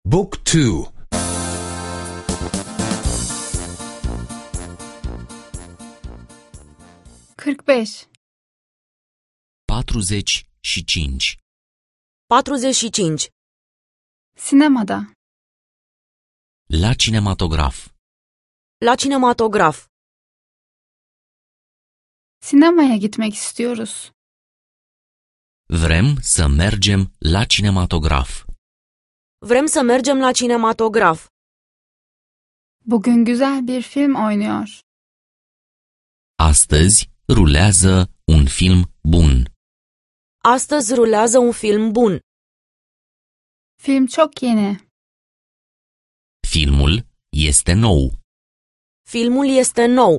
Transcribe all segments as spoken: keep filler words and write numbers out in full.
Book two. kırk beş. patruzeci și cinci. patruzeci și cinci. Sinemada. La cinematograf. La cinematograf. Sinemaya gitmek istiyoruz. Vrem să mergem la cinematograf. Vrem să mergem la cinematograf. Bugün güzel bir film oynuyor. Astăzi rulează un film bun. Astăzi rulează un film bun. Film çok yeni. Filmul este nou. Filmul este nou.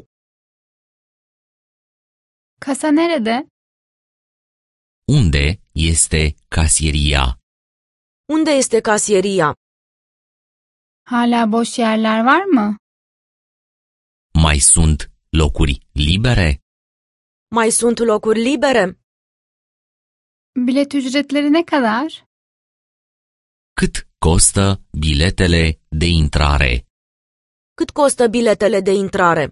Kasa nerede? Unde este casieria? Unde este casieria? Hala boş yerler var mı? Mai sunt locuri libere? Mai sunt locuri libere? Bilet ücretleri ne kadar? Cât costă biletele de intrare? Cât costă biletele de intrare?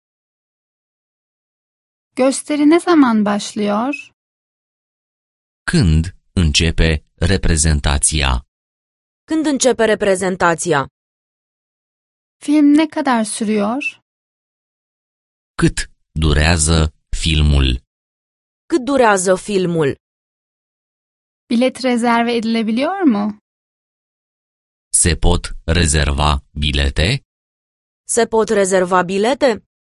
Gösteri ne zaman başlıyor? Când începe reprezentația? Când începe reprezentația? Film ne kadar sürüyor? Cât durează filmul? Cât durează filmul? Bilet rezerve edilebiliyor mu? Se pot rezerva bilete? Se pot rezerva bilete?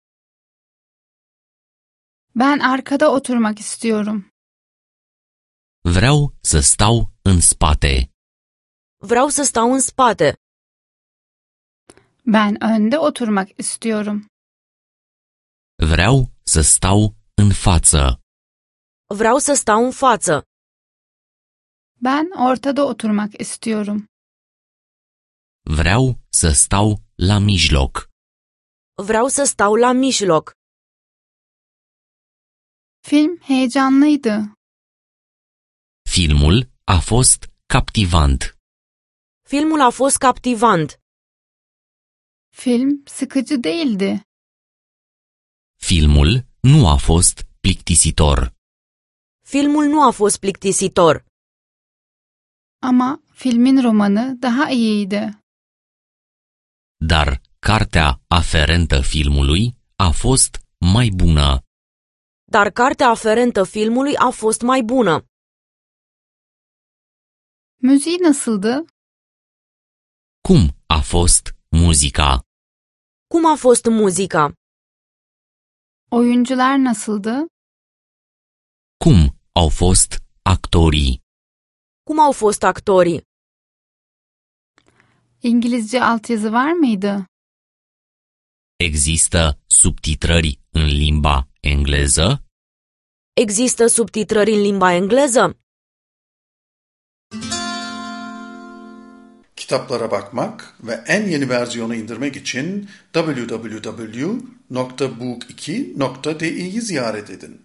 Ben arkada oturmak istiyorum. Vreau să stau în spate. Vreau să stau în spate. Ben önde oturmak istiyorum. Vreau să stau în față. Vreau să stau în față. Ben ortada oturmak istiyorum. Vreau să stau la mijloc. Vreau să stau la mijloc. Film heyecanlıydı. Filmul a fost captivant. Filmul a fost captivant. Film sıkıcı değildi. Filmul nu a fost plictisitor. Filmul nu a fost plictisitor. Ama filmin romanı daha iyiydi. Dar cartea aferentă filmului a fost mai bună. Dar cartea aferentă filmului a fost mai bună. Müziği nasıldı? Cum a fost muzica? Cum a fost muzica? Oyuncular nasıldı? Cum au fost actorii? Cum au fost actorii? İngilizce altyazı var mıydı? Există subtitrări în limba engleză? Există subtitrări în limba engleză? Kitaplara bakmak ve en yeni versiyonu indirmek için double-u double-u double-u nokta book iki nokta di'yi ziyaret edin.